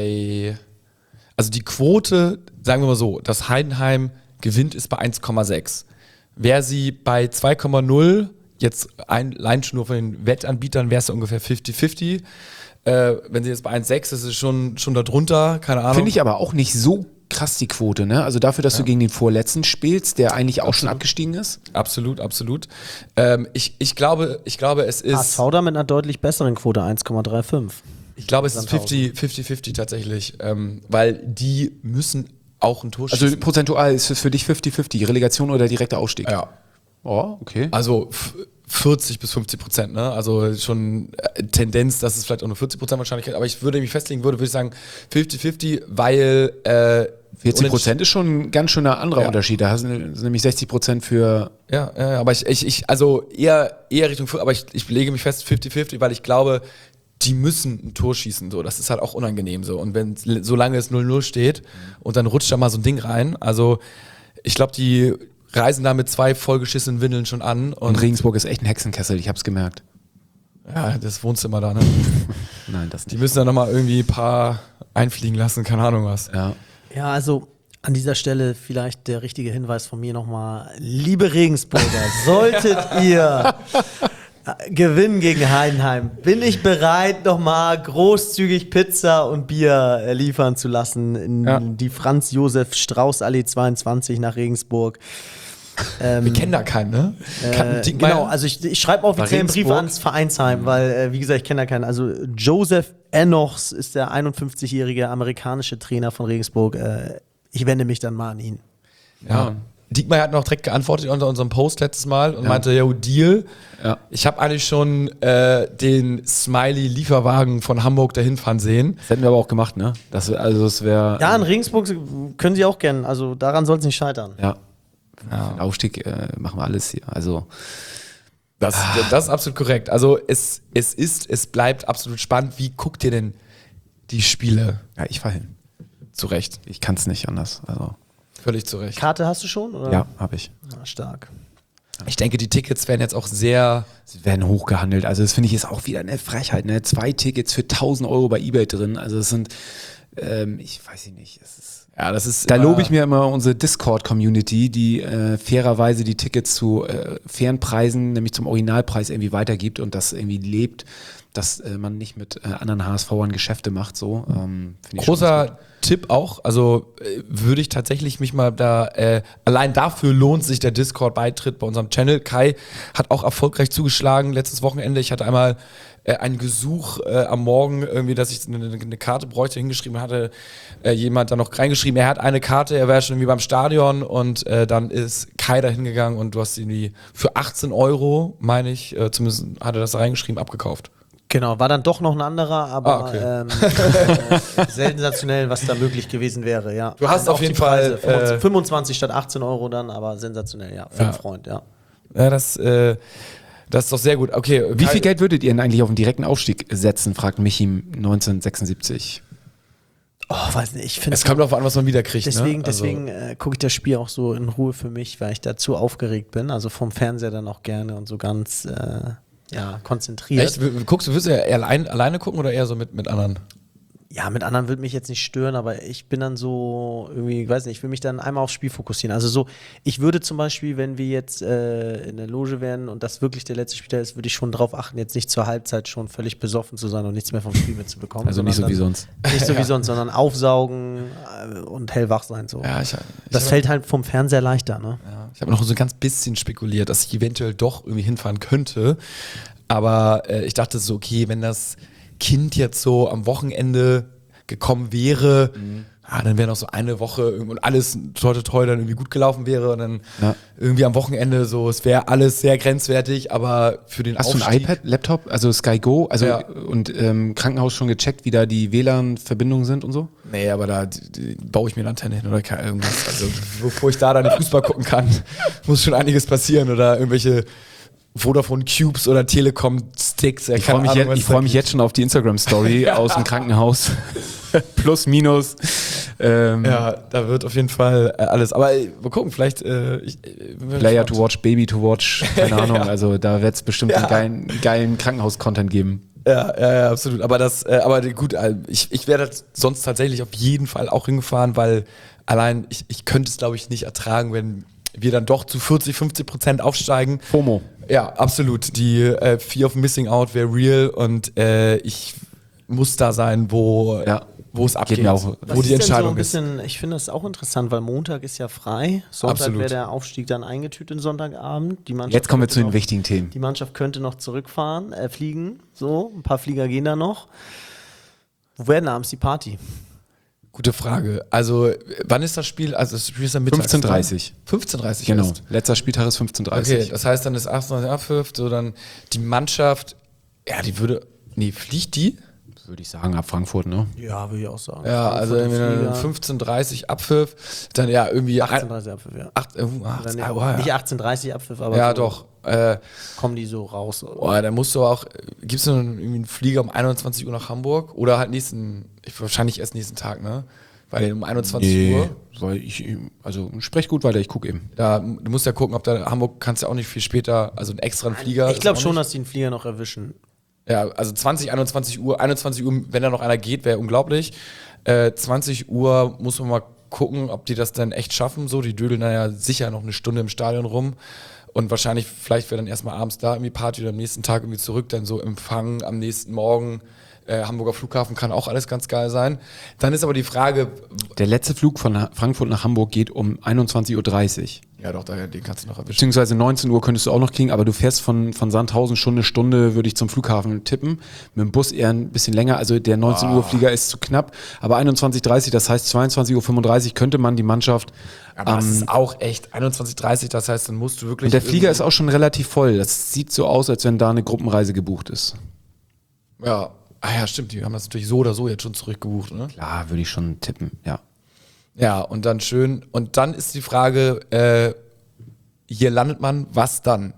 also die Quote, sagen wir mal so, dass Heidenheim gewinnt, ist bei 1,6. Wäre sie bei 2,0, jetzt allein schon nur von den Wettanbietern, wäre es ungefähr 50-50. Wenn sie jetzt bei 1,6 ist, ist es schon darunter, keine Ahnung. Finde ich aber auch nicht so krass die Quote, ne? Also dafür, dass du gegen den Vorletzten spielst, der eigentlich auch schon abgestiegen ist. Absolut. Ich glaube, es ist... HSV da mit einer deutlich besseren Quote, 1,35. Ich glaube, es ist 50-50 tatsächlich, weil die müssen auch ein Tor schießen. Also prozentual ist es für dich 50-50, Relegation oder direkter Aufstieg? Ja. Oh, okay. Also 40-50%, ne? Also schon Tendenz, dass es vielleicht auch nur 40% Wahrscheinlichkeit, aber ich würde mich festlegen, würde ich sagen 50-50, weil 40% ist schon ein ganz schöner anderer Unterschied. Da hast du nämlich 60% für. Ja, aber ich also eher Richtung, aber ich lege mich fest 50-50, weil ich glaube, die müssen ein Tor schießen, so. Das ist halt auch unangenehm so. Und wenn solange es 0-0 steht und dann rutscht da mal so ein Ding rein, also ich glaube, die reisen da mit 2 vollgeschissenen Windeln schon an. Und Regensburg ist echt ein Hexenkessel, ich hab's gemerkt. Ja, das Wohnzimmer da, ne? Nein, das nicht. Die müssen da nochmal irgendwie ein paar einfliegen lassen, keine Ahnung was. Ja, also an dieser Stelle vielleicht der richtige Hinweis von mir nochmal. Liebe Regensburger, solltet ihr gewinnen gegen Heidenheim, bin ich bereit, nochmal großzügig Pizza und Bier liefern zu lassen in die Franz-Josef-Strauß-Allee 22 nach Regensburg. Wir kennen da keinen, ne? Genau, also ich schreibe offiziell einen Brief ans Vereinsheim, weil, wie gesagt, ich kenne da keinen. Also Joseph Enochs ist der 51-jährige amerikanische Trainer von Regensburg. Ich wende mich dann mal an ihn. Ja. Diekmeyer hat noch direkt geantwortet unter unserem Post letztes Mal und meinte, yo, Deal. Ja. Ich habe eigentlich schon den Smiley-Lieferwagen von Hamburg dahin fahren sehen. Das hätten wir aber auch gemacht, ne? Das wäre. Ja, in Regensburg können sie auch gerne. Also daran soll es nicht scheitern. Ja. Für den Aufstieg machen wir alles hier. Also das ist absolut korrekt. Also es bleibt absolut spannend. Wie guckt ihr denn die Spiele? Ja, ich fahre hin. Zu Recht. Ich kann es nicht anders. Also völlig zu Recht. Karte hast du schon? Oder? Ja, habe ich. Na, stark. Ich denke, die Tickets werden jetzt auch sehr... Sie werden hochgehandelt. Also das finde ich ist auch wieder eine Frechheit. Ne? 2 Tickets für 1.000 € bei eBay drin. Also das sind, ich weiß nicht, da lobe ich mir immer unsere Discord-Community, die fairerweise die Tickets zu fairen Preisen, nämlich zum Originalpreis irgendwie weitergibt und das irgendwie lebt, dass man nicht mit anderen HSVern Geschäfte macht. So, großer Tipp auch, also würde ich tatsächlich mich mal da, allein dafür lohnt sich der Discord-Beitritt bei unserem Channel. Kai hat auch erfolgreich zugeschlagen letztes Wochenende. Ich hatte einmal ein Gesuch am Morgen irgendwie, dass ich eine Karte bräuchte, hingeschrieben hatte jemand da noch reingeschrieben, er hat eine Karte, er wäre schon irgendwie beim Stadion und dann ist Kai da hingegangen und du hast irgendwie für 18 €, meine ich, zumindest hat er das reingeschrieben, abgekauft. Genau, war dann doch noch ein anderer, aber okay. Sensationell, was da möglich gewesen wäre, ja. Du hast auf jeden Fall 25 statt 18 € dann, aber sensationell, ja. Für einen Freund, ja. Ja, das ist doch sehr gut. Okay, wie viel Geld würdet ihr denn eigentlich auf den direkten Aufstieg setzen, fragt Michi 1976. Oh, weiß nicht, ich finde es kommt darauf an, was man wieder kriegt. Deswegen gucke ich das Spiel auch so in Ruhe für mich, weil ich da zu aufgeregt bin. Also vom Fernseher dann auch gerne und so ganz konzentriert. Echt? Willst du eher alleine gucken oder eher so mit anderen? Ja, mit anderen würde mich jetzt nicht stören, aber ich bin dann so irgendwie, weiß nicht, ich will mich dann einmal aufs Spiel fokussieren. Also so, ich würde zum Beispiel, wenn wir jetzt in der Loge wären und das wirklich der letzte Spieler ist, würde ich schon darauf achten, jetzt nicht zur Halbzeit schon völlig besoffen zu sein und nichts mehr vom Spiel mitzubekommen. Also nicht so wie sonst. Nicht so wie sonst, sondern aufsaugen und hellwach sein. So. Ja, das fällt halt vom Fernseher leichter, ne? Ja, ich habe noch so ein ganz bisschen spekuliert, dass ich eventuell doch irgendwie hinfahren könnte. Aber ich dachte so, okay, wenn das Kind jetzt so am Wochenende gekommen wäre, dann wäre noch so eine Woche und alles toll dann irgendwie gut gelaufen wäre und dann irgendwie am Wochenende so, es wäre alles sehr grenzwertig, aber für den Aufstieg... Hast du ein iPad, Laptop, also Sky Go, und Krankenhaus schon gecheckt, wie da die WLAN-Verbindungen sind und so? Nee, aber da baue ich mir eine Antenne hin oder irgendwas. Also bevor ich da dann Fußball gucken kann, muss schon einiges passieren oder irgendwelche Vodafone Cubes oder Telekom Sticks. Ich freue mich jetzt schon auf die Instagram-Story aus dem Krankenhaus. Plus, minus. Ja, da wird auf jeden Fall alles. Aber mal gucken, vielleicht. Player to watch, Baby to watch, keine Ahnung. Also da wird es bestimmt einen geilen Krankenhaus-Content geben. Ja, absolut. Aber gut, ich wäre sonst tatsächlich auf jeden Fall auch hingefahren, weil allein ich könnte es, glaube ich, nicht ertragen, wenn wir dann doch zu 40-50% aufsteigen. FOMO. Ja, absolut. Die Fear of Missing Out wäre real und ich muss da sein, wo es abgeht, wo die Entscheidung ist. Ich finde das auch interessant, weil Montag ist ja frei. Sonntag wäre der Aufstieg dann eingetütet Sonntagabend. Jetzt kommen wir zu den wichtigen Themen. Die Mannschaft könnte noch fliegen. So, ein paar Flieger gehen da noch. Wo wäre denn abends die Party? Gute Frage. Also, wann ist das Spiel? Also, das Spiel ist am Mittag. 15:30. 15:30 Genau. erst. Letzter Spieltag ist 15:30. Okay, das heißt, dann ist 18:30 Abpfiff, so dann die Mannschaft, fliegt die? Würde ich sagen, ab Frankfurt, ne? Ja, würde ich auch sagen. Ja, also 15:30 Abpfiff, dann ja irgendwie 18:30 Abpfiff, ja. Nicht 18:30 Abpfiff, aber ja, so doch. Kommen die so raus? Oder? Boah, dann musst du auch, gibt es irgendwie einen Flieger um 21 Uhr nach Hamburg oder halt wahrscheinlich erst nächsten Tag, ne? Weil um 21 Uhr. Sprech gut weiter, ich gucke eben. Ja, du musst ja gucken, ob Hamburg kannst ja auch nicht viel später, also einen extra Flieger. Ich glaube schon, dass die einen Flieger noch erwischen. Ja, also 21 Uhr, wenn da noch einer geht, wäre unglaublich. 20 Uhr muss man mal gucken, ob die das dann echt schaffen, so. Die dödeln da ja sicher noch eine Stunde im Stadion rum. Und vielleicht wäre dann erstmal abends da irgendwie Party oder am nächsten Tag irgendwie zurück, dann so Empfang am nächsten Morgen. Hamburger Flughafen kann auch alles ganz geil sein. Dann ist aber die Frage... Der letzte Flug von Frankfurt nach Hamburg geht um 21:30 Uhr. Ja doch, den kannst du noch erwischen. Beziehungsweise 19 Uhr könntest du auch noch kriegen, aber du fährst von Sandhausen schon eine Stunde, würde ich zum Flughafen tippen. Mit dem Bus eher ein bisschen länger, also der 19 Uhr Flieger ist zu knapp. Aber 21:30 Uhr, das heißt 22:35 Uhr könnte man die Mannschaft... Aber das ist auch echt 21:30 Uhr, das heißt, dann musst du wirklich... Und der Flieger ist auch schon relativ voll. Das sieht so aus, als wenn da eine Gruppenreise gebucht ist. Ja, ja, stimmt, die haben das natürlich so oder so jetzt schon zurückgebucht, ne? Klar, würde ich schon tippen, ja. Ja, und dann schön. Und dann ist die Frage, hier landet man, was dann?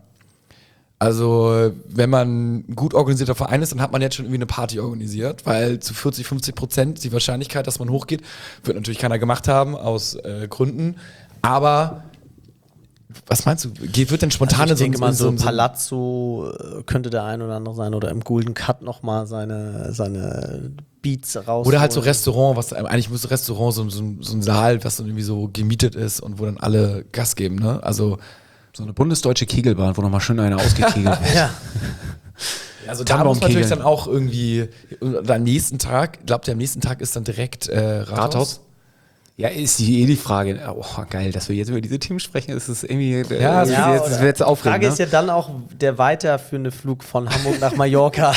Also, wenn man ein gut organisierter Verein ist, dann hat man jetzt schon irgendwie eine Party organisiert, weil zu 40-50% die Wahrscheinlichkeit, dass man hochgeht, wird natürlich keiner gemacht haben, aus Gründen. Aber was meinst du? Wird denn spontan ich denke mal, so ein Palazzo könnte der ein oder andere sein oder im Golden Cut nochmal seine Beats raus. Oder halt so Restaurant, eigentlich müsste Restaurant so ein Saal, was dann irgendwie so gemietet ist und wo dann alle Gas geben, ne? Also so eine bundesdeutsche Kegelbahn, wo nochmal schön einer ausgekegelt wird. Ja. Also da muss man natürlich dann auch irgendwie am nächsten Tag, glaubt ihr, am nächsten Tag ist dann direkt Rathaus? Ja, ist die Frage. Oh, geil, dass wir jetzt über diese Themen sprechen. Das ist irgendwie. Ja, das wird jetzt aufregend. Die Frage ist ja dann auch der weiterführende Flug von Hamburg nach Mallorca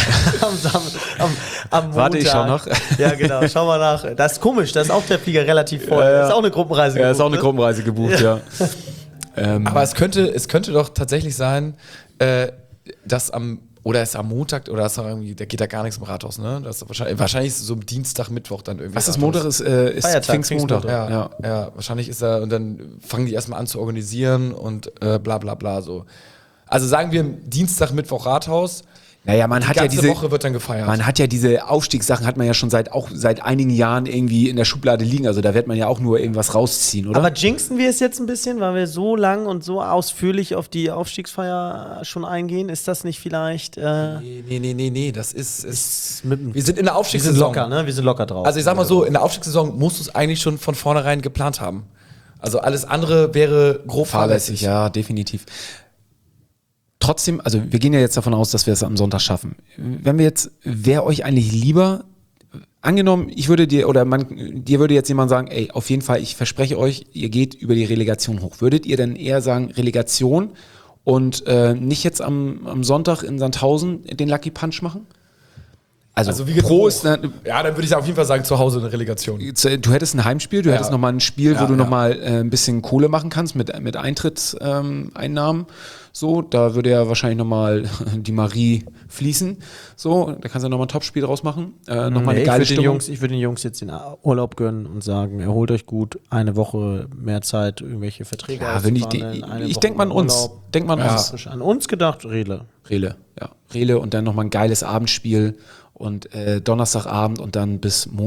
am Montag. Warte, ich schau noch. Ja, genau, schau mal nach. Das ist komisch, da ist auch der Flieger relativ voll. Das ist auch eine Gruppenreise gebucht. Ja, ist auch eine Gruppenreise gebucht, ja. Aber es könnte doch tatsächlich sein, dass oder ist am Montag oder ist da geht da gar nichts im Rathaus, ne? Das ist wahrscheinlich ist es so am Dienstag, Mittwoch dann irgendwie. Was ist Montag? Ist Pfingstmontag. Ja, wahrscheinlich ist und dann fangen die erstmal an zu organisieren und bla bla bla so. Also sagen wir Dienstag, Mittwoch Rathaus. Naja, man hat ja diese Woche wird dann gefeiert. Man hat ja diese Aufstiegssachen, hat man ja schon seit einigen Jahren irgendwie in der Schublade liegen. Also da wird man ja auch nur irgendwas rausziehen, oder? Aber jinxen wir es jetzt ein bisschen, weil wir so lang und so ausführlich auf die Aufstiegsfeier schon eingehen? Ist das nicht vielleicht... Nee, das ist wir sind in der Aufstiegssaison. Wir sind locker drauf. Also ich sag mal so, in der Aufstiegssaison musst du es eigentlich schon von vornherein geplant haben. Also alles andere wäre grob fahrlässig. Ja, definitiv. Trotzdem, also wir gehen ja jetzt davon aus, dass wir es am Sonntag schaffen. Wäre euch eigentlich lieber, angenommen, dir würde jetzt jemand sagen, ey, auf jeden Fall, ich verspreche euch, ihr geht über die Relegation hoch. Würdet ihr denn eher sagen, Relegation und nicht jetzt am Sonntag in Sandhausen den Lucky Punch machen? Also wie Pro ist dann würde ich auf jeden Fall sagen, zu Hause eine Relegation. Du hättest ein Heimspiel, du hättest nochmal ein Spiel, wo du nochmal ein bisschen Kohle machen kannst mit Eintrittseinnahmen. So, da würde ja wahrscheinlich nochmal die Marie fließen. So, da kannst du nochmal ein Topspiel draus machen. Nochmal eine geile Stimmung. Ich würde den Jungs jetzt den Urlaub gönnen und sagen, erholt euch gut, eine Woche mehr Zeit, irgendwelche Verträge ich denke mal an uns. An uns gedacht, Rele, und dann nochmal ein geiles Abendspiel und Donnerstagabend und dann bis Montag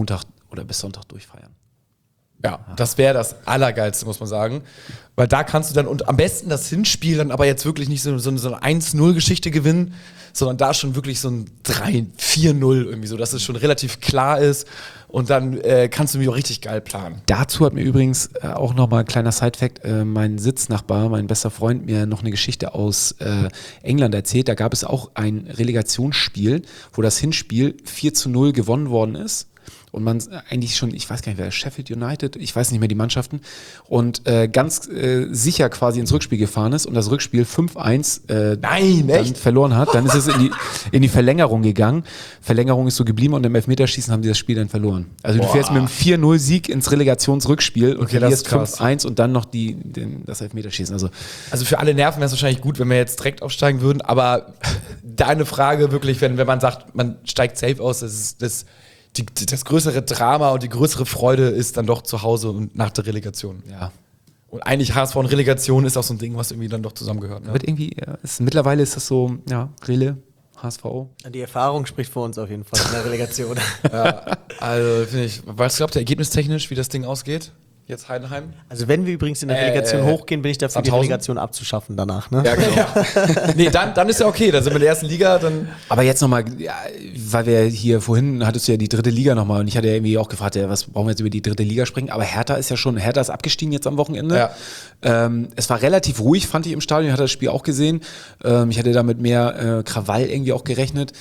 oder bis Sonntag durchfeiern. Ja, das wäre das Allergeilste, muss man sagen. Weil da kannst du dann, und am besten das Hinspiel dann aber jetzt wirklich nicht so eine 1-0-Geschichte gewinnen, sondern da schon wirklich so ein 3-4-0 irgendwie so, dass es schon relativ klar ist und dann kannst du mich auch richtig geil planen. Dazu hat mir übrigens auch nochmal ein kleiner Sidefact, mein Sitznachbar, mein bester Freund, mir noch eine Geschichte aus England erzählt. Da gab es auch ein Relegationsspiel, wo das Hinspiel 4-0 gewonnen worden ist. Und man eigentlich schon, ich weiß gar nicht, wer, Sheffield United, ich weiß nicht mehr die Mannschaften, und ganz sicher quasi ins Rückspiel gefahren ist und das Rückspiel 5-1 dann verloren hat. Dann ist es in die Verlängerung gegangen. Verlängerung ist so geblieben und im Elfmeterschießen haben die das Spiel dann verloren. Also du fährst mit einem 4-0-Sieg ins Relegationsrückspiel und verlierst 5-1 und dann noch das Elfmeterschießen. Also für alle Nerven wäre es wahrscheinlich gut, wenn wir jetzt direkt aufsteigen würden, aber deine Frage wirklich, wenn man sagt, man steigt safe aus, das größere Drama und die größere Freude ist dann doch zu Hause und nach der Relegation. Ja. Und eigentlich HSV und Relegation ist auch so ein Ding, was irgendwie dann doch zusammengehört. Ne? Wird irgendwie, mittlerweile ist das so, ja, Rele, HSV. Die Erfahrung spricht für uns auf jeden Fall in der Relegation. Ja, also finde ich, was glaubt ihr ergebnistechnisch, wie das Ding ausgeht? Jetzt Heidenheim? Also wenn wir übrigens in der Relegation hochgehen, bin ich dafür, die Relegation abzuschaffen danach. Ne? Ja, genau. Nee, dann ist ja okay, dann sind wir in der ersten Liga. Dann Aber jetzt nochmal, ja, weil wir hier vorhin, hattest du ja die dritte Liga nochmal und ich hatte ja irgendwie auch gefragt, ja, was brauchen wir jetzt über die dritte Liga sprechen, aber Hertha ist abgestiegen jetzt am Wochenende. Ja. Es war relativ ruhig, fand ich im Stadion, ich hatte das Spiel auch gesehen. Ich hatte da mit mehr Krawall irgendwie auch gerechnet.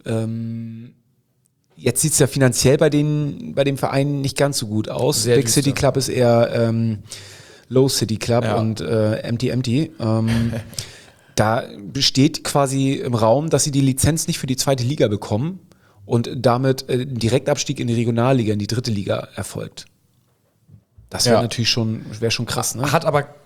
Jetzt sieht es ja finanziell bei dem Verein nicht ganz so gut aus. Sehr Big düster. City Club ist eher Low City Club und Empty. Da besteht quasi im Raum, dass sie die Lizenz nicht für die zweite Liga bekommen und damit ein Direktabstieg in die Regionalliga, in die dritte Liga erfolgt. Das wäre natürlich schon krass, ne?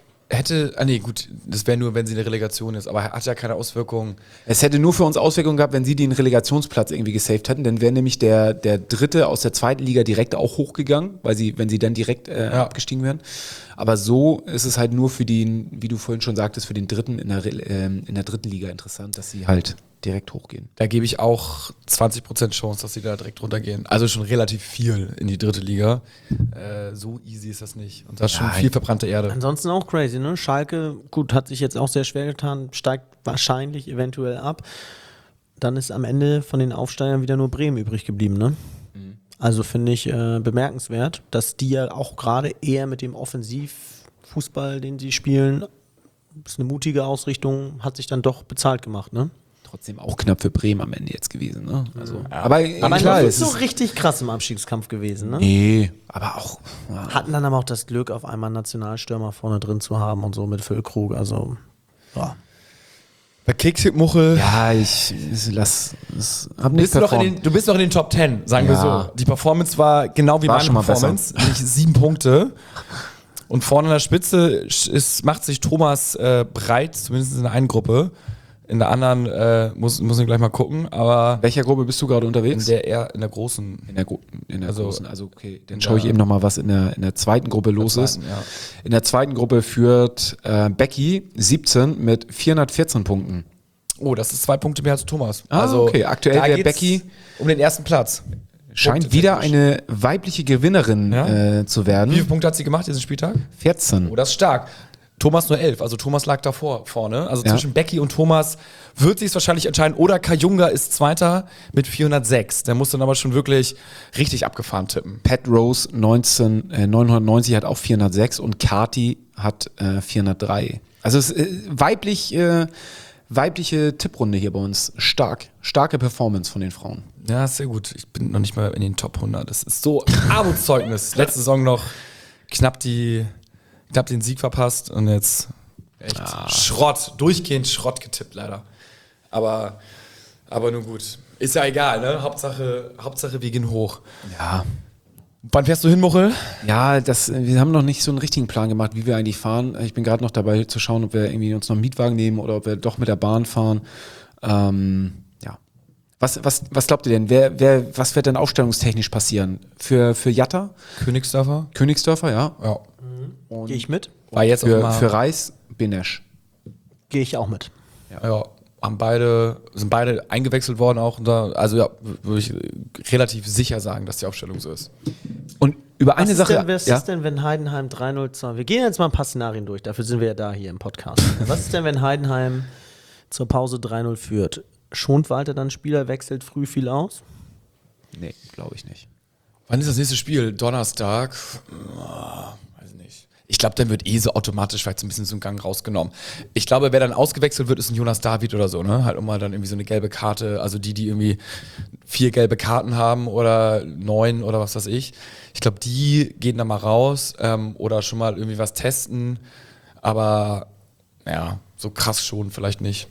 Das wäre nur, wenn sie eine Relegation ist, aber hat ja keine Auswirkungen. Es hätte nur für uns Auswirkungen gehabt, wenn sie den Relegationsplatz irgendwie gesaved hätten, dann wäre nämlich der Dritte aus der zweiten Liga direkt auch hochgegangen, wenn sie dann direkt abgestiegen wären. Aber so ist es halt nur für den, wie du vorhin schon sagtest, für den Dritten in der dritten Liga interessant, dass sie halt direkt hochgehen. Da gebe ich auch 20% Chance, dass sie da direkt runtergehen. Also schon relativ viel in die dritte Liga. So easy ist das nicht. Und das ist schon viel verbrannte Erde. Ansonsten auch crazy, ne? Schalke, gut, hat sich jetzt auch sehr schwer getan, steigt wahrscheinlich eventuell ab. Dann ist am Ende von den Aufsteigern wieder nur Bremen übrig geblieben, ne? Also finde ich bemerkenswert, dass die ja auch gerade eher mit dem Offensivfußball, den sie spielen, ist eine mutige Ausrichtung, hat sich dann doch bezahlt gemacht, ne? Trotzdem auch knapp für Bremen am Ende jetzt gewesen, ne? Also, aber klar, nicht so richtig krass im Abstiegskampf gewesen, ne? Nee, aber auch. Ja. Hatten dann aber auch das Glück, auf einmal einen Nationalstürmer vorne drin zu haben und so mit Füllkrug, also ja. Bei Kicktipp-Muchel. Ja, du bist noch in den Top 10, sagen wir so. Die Performance war genau wie meine Performance, nämlich 7 Punkte. Und vorne an der Spitze macht sich Thomas breit, zumindest in der einen Gruppe. In der anderen muss ich gleich mal gucken. Aber welcher Gruppe bist du gerade unterwegs? In der großen. In der großen, also okay. Dann schaue ich eben nochmal, was in der zweiten Gruppe los ist. Ja. In der zweiten Gruppe führt Becky 17 mit 414 Punkten. Oh, das ist 2 Punkte mehr als Thomas. Okay. Aktuell wäre Becky um den ersten Platz. Scheint wieder eine weibliche Gewinnerin zu werden. Wie viele Punkte hat sie gemacht diesen Spieltag? 14. Oh, das ist stark. Thomas nur 11, also Thomas lag davor vorne. Also zwischen Becky und Thomas wird sich es wahrscheinlich entscheiden. Oder Kajunga ist Zweiter mit 406. Der muss dann aber schon wirklich richtig abgefahren tippen. Pat Rose 990 hat auch 406 und Kati hat 403. Also es ist weibliche Tipprunde hier bei uns. Starke Performance von den Frauen. Ja, sehr gut. Ich bin noch nicht mal in den Top 100. Das ist so Armutszeugnis. Letzte Saison noch knapp den Sieg verpasst und jetzt echt durchgehend Schrott getippt leider. Aber nun gut. Ist ja egal, ne? Hauptsache wir gehen hoch. Ja. Wann fährst du hin, Muchel? Ja, wir haben noch nicht so einen richtigen Plan gemacht, wie wir eigentlich fahren. Ich bin gerade noch dabei zu schauen, ob wir irgendwie uns noch einen Mietwagen nehmen oder ob wir doch mit der Bahn fahren. Was glaubt ihr denn? Was wird denn aufstellungstechnisch passieren? Für Jatta? Königsdörfer, ja. Gehe ich mit? War jetzt für Reis, Benesch. Gehe ich auch mit. Ja. Sind beide eingewechselt worden auch. Würde ich relativ sicher sagen, dass die Aufstellung so ist. Über eine Sache. Was ist denn, wenn Heidenheim 3-0 Wir gehen jetzt mal ein paar Szenarien durch, dafür sind wir ja da hier im Podcast. Was ist denn, wenn Heidenheim zur Pause 3-0 führt? Schont Walter dann Spieler, wechselt früh viel aus? Nee, glaube ich nicht. Wann ist das nächste Spiel? Donnerstag? Weiß nicht. Ich glaube, dann wird so automatisch vielleicht so ein bisschen so ein Gang rausgenommen. Ich glaube, wer dann ausgewechselt wird, ist ein Jonas David oder so, ne? Halt um mal dann irgendwie so eine gelbe Karte, also die irgendwie 4 gelbe Karten haben oder 9 oder was weiß ich. Ich glaube, die gehen dann mal raus oder schon mal irgendwie was testen. Aber ja, so krass schon vielleicht nicht.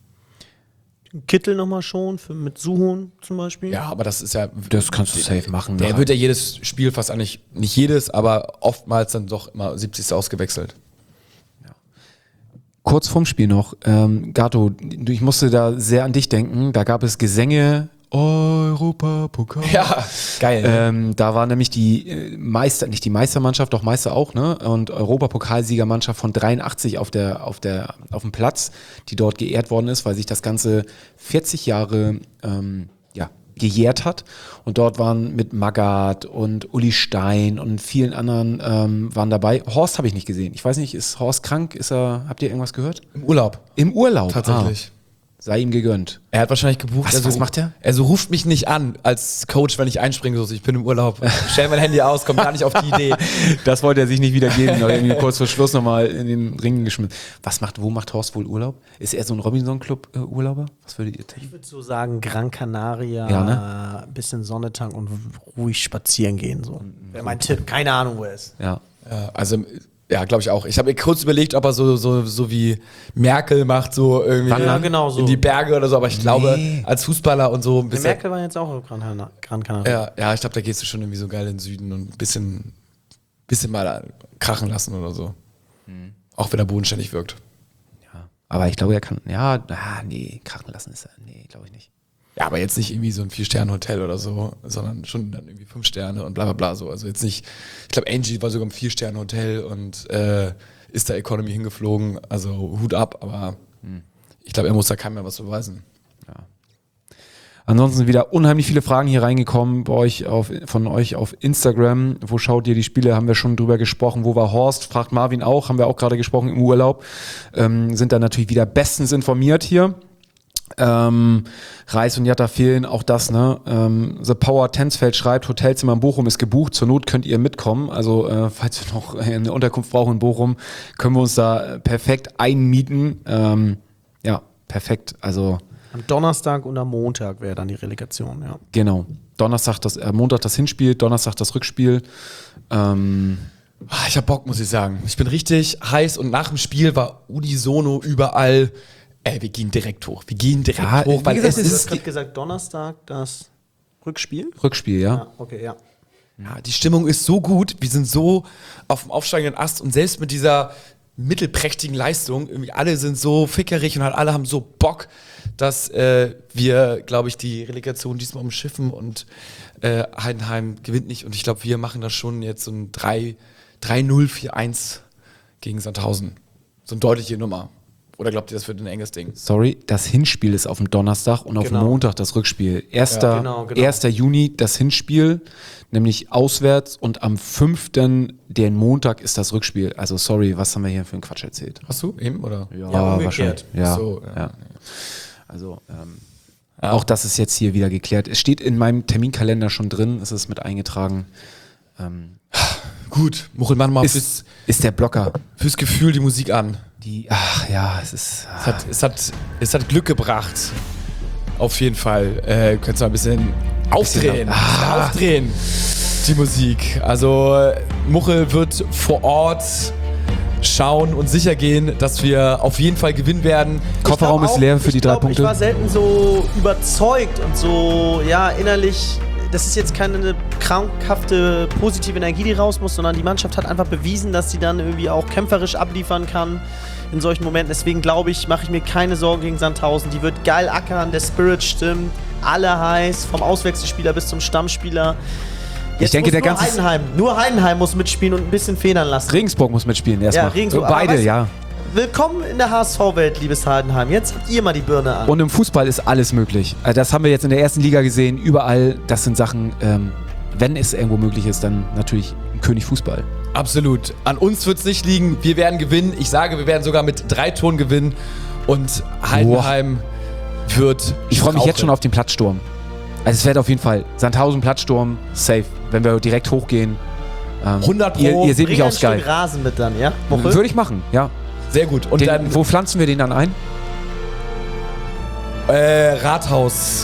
Kittel nochmal schon, mit Suhon zum Beispiel? Ja, aber das ist ja... Das kannst du safe machen. Der wird ja jedes Spiel fast eigentlich, nicht jedes, aber oftmals dann doch immer 70. ausgewechselt. Ja. Kurz vorm Spiel noch, Gato, ich musste da sehr an dich denken, da gab es Gesänge, Europapokal. Ja, geil. Da war nämlich die Meister, nicht die Meistermannschaft, doch Meister auch, ne? Und Europapokalsiegermannschaft von 83 auf dem Platz, die dort geehrt worden ist, weil sich das Ganze 40 Jahre gejährt hat. Und dort waren mit Magath und Uli Stein und vielen anderen waren dabei. Horst habe ich nicht gesehen. Ich weiß nicht, ist Horst krank? Habt ihr irgendwas gehört? Im Urlaub. Im Urlaub? Tatsächlich. Sei ihm gegönnt. Er hat wahrscheinlich gebucht. Was macht er? Er ruft mich nicht an als Coach, wenn ich einspringen muss. Ich bin im Urlaub. Stell mein Handy aus, kommt gar nicht auf die Idee. Das wollte er sich nicht wieder geben. Oder irgendwie kurz vor Schluss nochmal in den Ring geschmissen. Wo macht Horst wohl Urlaub? Ist er so ein Robinson-Club-Urlauber? Was würdet ihr denken? Ich würde so sagen, Gran Canaria, ja, ne? Bisschen Sonne tanken und ruhig spazieren gehen. So. Wäre mein Tipp. Keine Ahnung, wo er ist. Ja. Ja, glaube ich auch. Ich habe mir kurz überlegt, ob er so wie Merkel macht, so irgendwie so. in die Berge oder so. Aber ich glaube, als Fußballer und so ein bisschen... Merkel war jetzt auch auf Gran Canaria. Ja, ich glaube, da gehst du schon irgendwie so geil in den Süden und ein bisschen mal krachen lassen oder so. Auch wenn er bodenständig wirkt. Ja, aber ich glaube, er kann... krachen lassen ist er... Nee, glaube ich nicht. Ja, aber jetzt nicht irgendwie so ein 4-Sterne-Hotel oder so, sondern schon dann irgendwie 5 Sterne und bla bla bla so. Also jetzt nicht, ich glaube, Angie war sogar im 4-Sterne-Hotel und ist da Economy hingeflogen, also Hut ab, aber ich glaube, er muss da keinem mehr was beweisen. Ja. Ansonsten wieder unheimlich viele Fragen hier reingekommen von euch auf Instagram. Wo schaut ihr die Spiele? Haben wir schon drüber gesprochen. Wo war Horst? Fragt Marvin auch, haben wir auch gerade gesprochen im Urlaub. Sind da natürlich wieder bestens informiert hier. Reis und Jatta fehlen, auch das, ne? The Power Tensfeld schreibt, Hotelzimmer in Bochum ist gebucht, zur Not könnt ihr mitkommen, also falls wir noch eine Unterkunft brauchen in Bochum, können wir uns da perfekt einmieten, ja, perfekt, also am Donnerstag und am Montag wäre dann die Relegation, ja. Genau, Montag das Hinspiel, Donnerstag das Rückspiel, ich hab Bock, muss ich sagen, ich bin richtig heiß und nach dem Spiel war unisono überall. Wir gehen direkt hoch. Weil es ist gerade gesagt, Donnerstag das Rückspiel? Rückspiel, ja. Okay, ja. Ja, die Stimmung ist so gut, wir sind so auf dem aufsteigenden Ast und selbst mit dieser mittelprächtigen Leistung, irgendwie alle sind so fickerig und alle haben so Bock, dass wir, glaube ich, die Relegation diesmal umschiffen und Heidenheim gewinnt nicht und ich glaube, wir machen das schon jetzt so ein 3-0, 4-1 gegen Sandhausen. So eine deutliche Nummer. Oder glaubt ihr, das wird ein enges Ding? Sorry, das Hinspiel ist auf dem Donnerstag und auf dem Montag das Rückspiel. 1. Juni das Hinspiel, nämlich auswärts und am 5. den Montag ist das Rückspiel. Also sorry, was haben wir hier für einen Quatsch erzählt? Hast du eben, oder? Ja, umgekehrt. Ja, so, ja. Also auch das ist jetzt hier wieder geklärt. Es steht in meinem Terminkalender schon drin, es ist mit eingetragen. Gut, Muchel, mach mal ist der Blocker. Fürs Gefühl die Musik an. Es hat Glück gebracht. Auf jeden Fall. Könntest du mal ein bisschen aufdrehen. Aufdrehen, die Musik. Also Muchel wird vor Ort schauen und sicher gehen, dass wir auf jeden Fall gewinnen werden. Kofferraum ist leer für die 3 Punkte. Ich war selten so überzeugt und so, innerlich. Das ist jetzt keine krankhafte positive Energie, die raus muss, sondern die Mannschaft hat einfach bewiesen, dass sie dann irgendwie auch kämpferisch abliefern kann in solchen Momenten. Deswegen glaube ich, mache ich mir keine Sorgen gegen Sandhausen. Die wird geil ackern, der Spirit stimmt, alle heiß, vom Auswechselspieler bis zum Stammspieler. Jetzt ich denke, nur Heidenheim muss mitspielen und ein bisschen federn lassen. Regensburg muss mitspielen erstmal. Ja, Regensburg. Beide, ja. Willkommen in der HSV-Welt, liebes Heidenheim. Jetzt habt ihr mal die Birne an. Und im Fußball ist alles möglich. Das haben wir jetzt in der ersten Liga gesehen. Überall, das sind Sachen, wenn es irgendwo möglich ist, dann natürlich König Fußball. Absolut. An uns wird es nicht liegen. Wir werden gewinnen. Ich sage, wir werden sogar mit 3 Toren gewinnen. Und Heidenheim wird. Ich freue mich jetzt schon auf den Platzsturm. Also es wird auf jeden Fall Sandhausen Platzsturm, safe. Wenn wir direkt hochgehen. 100 Pro. Ihr seht mich auf Sky. Ein Stück Rasen mit dann, ja? Würde ich machen, ja. Sehr gut. Und dann, wo pflanzen wir den dann ein? Rathausmarkt.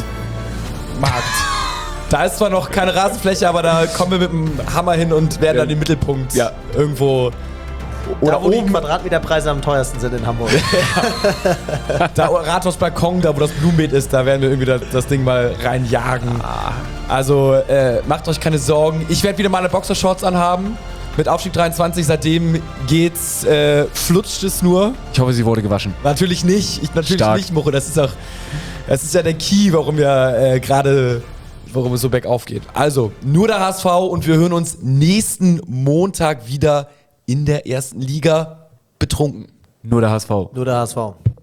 Da ist zwar noch keine Rasenfläche, aber da kommen wir mit dem Hammer hin und werden dann den Mittelpunkt irgendwo. Oder da, wo die Quadratmeterpreise am teuersten sind in Hamburg. Da Rathausbalkon, da wo das Blumenbeet ist, da werden wir irgendwie das Ding mal reinjagen. Also macht euch keine Sorgen. Ich werde wieder meine Boxershorts anhaben. Mit Aufstieg 23, seitdem geht's, flutscht es nur. Ich hoffe, sie wurde gewaschen. Natürlich nicht. Natürlich nicht, Mocho. Das ist ja der Key, warum wir warum es so bergauf geht. Also, nur der HSV und wir hören uns nächsten Montag wieder in der ersten Liga betrunken. Nur der HSV. Nur der HSV.